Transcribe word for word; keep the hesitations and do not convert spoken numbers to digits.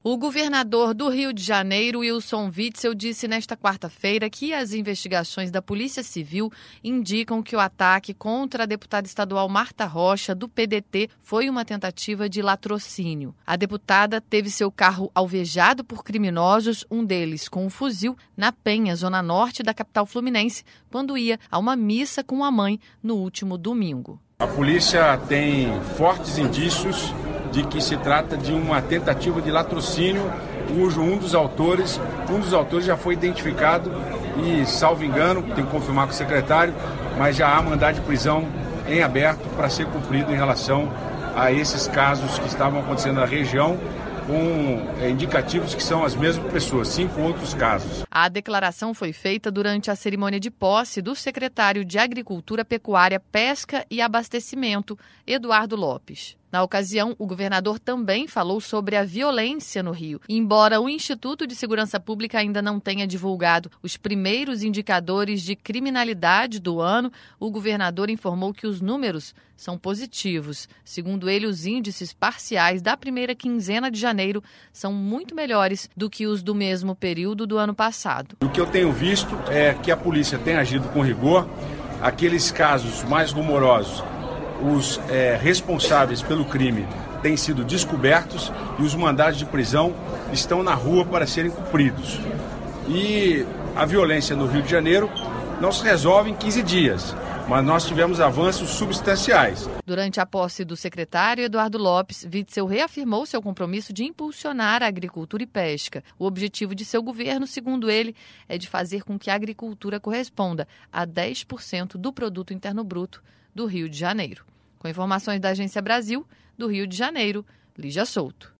O governador do Rio de Janeiro, Wilson Witzel, disse nesta quarta-feira que as investigações da Polícia Civil indicam que o ataque contra a deputada estadual Marta Rocha, do P D T, foi uma tentativa de latrocínio. A deputada teve seu carro alvejado por criminosos, um deles com um fuzil, na Penha, zona norte da capital fluminense, quando ia a uma missa com a mãe no último domingo. A polícia tem fortes indícios de que se trata de uma tentativa de latrocínio, cujo um dos autores, um dos autores já foi identificado e, salvo engano, tem que confirmar com o secretário, mas já há mandado de prisão em aberto para ser cumprido em relação a esses casos que estavam acontecendo na região, com é, indicativos que são as mesmas pessoas, cinco outros casos. A declaração foi feita durante a cerimônia de posse do secretário de Agricultura, Pecuária, Pesca e Abastecimento, Eduardo Lopes. Na ocasião, o governador também falou sobre a violência no Rio. Embora o Instituto de Segurança Pública ainda não tenha divulgado os primeiros indicadores de criminalidade do ano, o governador informou que os números são positivos. Segundo ele, os índices parciais da primeira quinzena de janeiro são muito melhores do que os do mesmo período do ano passado. O que eu tenho visto é que a polícia tem agido com rigor. Aqueles casos mais rumorosos, os é, responsáveis pelo crime têm sido descobertos e os mandados de prisão estão na rua para serem cumpridos. E a violência no Rio de Janeiro não se resolve em quinze dias, mas nós tivemos avanços substanciais. Durante a posse do secretário Eduardo Lopes, Witzel reafirmou seu compromisso de impulsionar a agricultura e pesca. O objetivo de seu governo, segundo ele, é de fazer com que a agricultura corresponda a dez por cento do produto interno bruto do Rio de Janeiro. Com informações da Agência Brasil, do Rio de Janeiro, Lígia Souto.